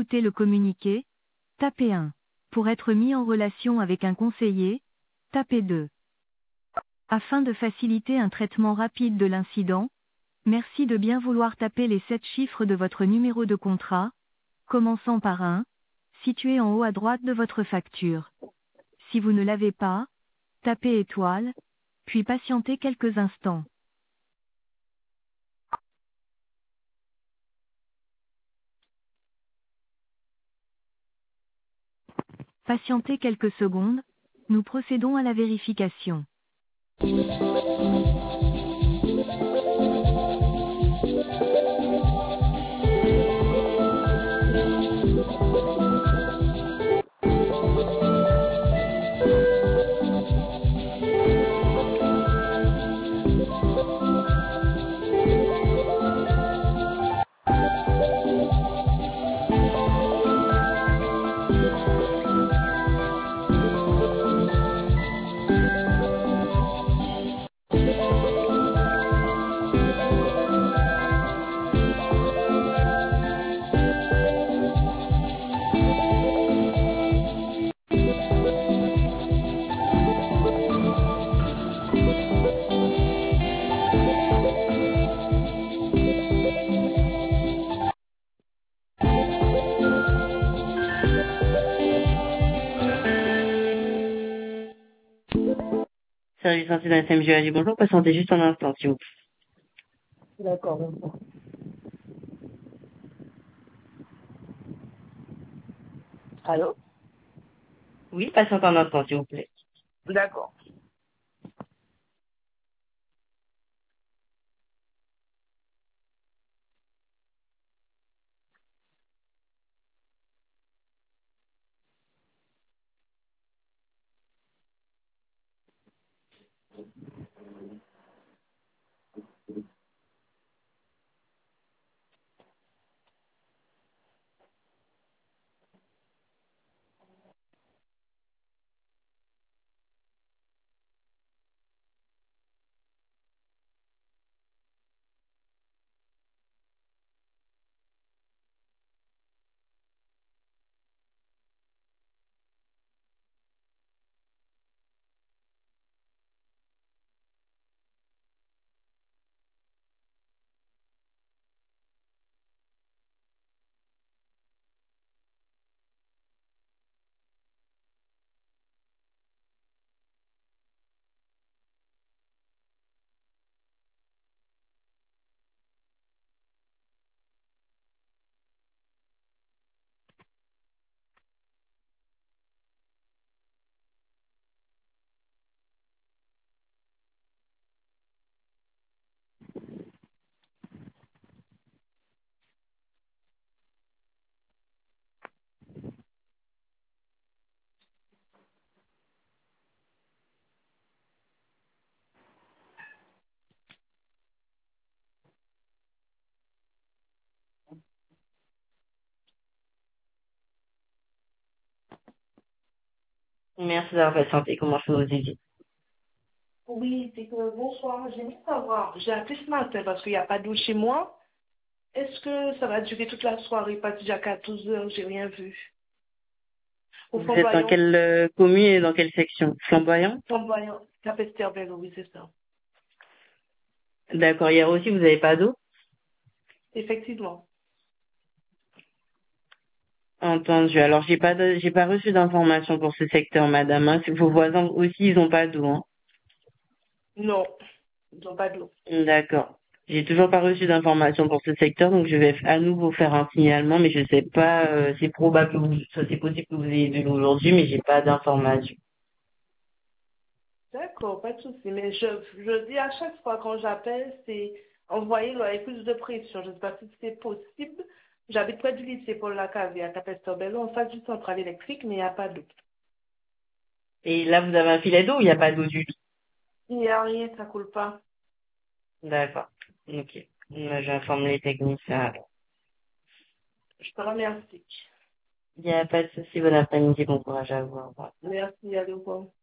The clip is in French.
consulter le communiqué, tapez 1. Pour être mis en relation avec un conseiller, tapez 2. Afin de faciliter un traitement rapide de l'incident, merci de bien vouloir taper les 7 chiffres de votre numéro de contrat, commençant par 1, situé en haut à droite de votre facture. Si vous ne l'avez pas, tapez étoile, puis patientez quelques instants. Patientez quelques secondes, nous procédons à la vérification. Service ainsi d'un SMGAG, bonjour, patientez juste un instant, s'il vous plaît. D'accord, d'accord. Allô? Oui, patientez un instant, s'il vous plaît. D'accord. Merci d'avoir patienté, comment je peux vous aider? Oui, c'est que bonsoir, j'aimerais savoir. J'ai appelé ce matin parce qu'il n'y a pas d'eau chez moi. Est-ce que ça va durer toute la soirée? Pas déjà 14 heures, j'ai rien vu. Au Vous êtes dans flamboyant, quelle commune et dans quelle section? Flamboyant? flamboyant, Capesterre-Belle, oui, c'est ça. D'accord, hier aussi, vous n'avez pas d'eau? Effectivement. Entendu. Alors, j'ai pas reçu d'informations pour ce secteur, madame, hein. Vos voisins aussi, ils ont pas d'eau, hein. Non, ils n'ont pas d'eau. D'accord. J'ai toujours pas reçu d'informations pour ce secteur, donc je vais à nouveau faire un signalement, mais je sais pas, c'est probable que c'est possible que vous ayez de l'eau aujourd'hui, mais j'ai pas d'informations. D'accord, pas de souci. Mais je dis à chaque fois quand j'appelle, c'est envoyer avec plus de pression. Je ne sais pas si c'est possible. J'habite près du lycée Paul Lacavie à Capesterre-Belle, en face du centrale électrique, mais il n'y a pas d'eau. Et là, vous avez un filet d'eau ou il n'y a pas d'eau du tout? Il n'y a rien, ça coule pas. D'accord. Ok. J'informe les techniciens. Je te remercie. Il n'y a pas de souci. Bon après-midi, bon courage à vous. Au revoir. Merci, allez au revoir.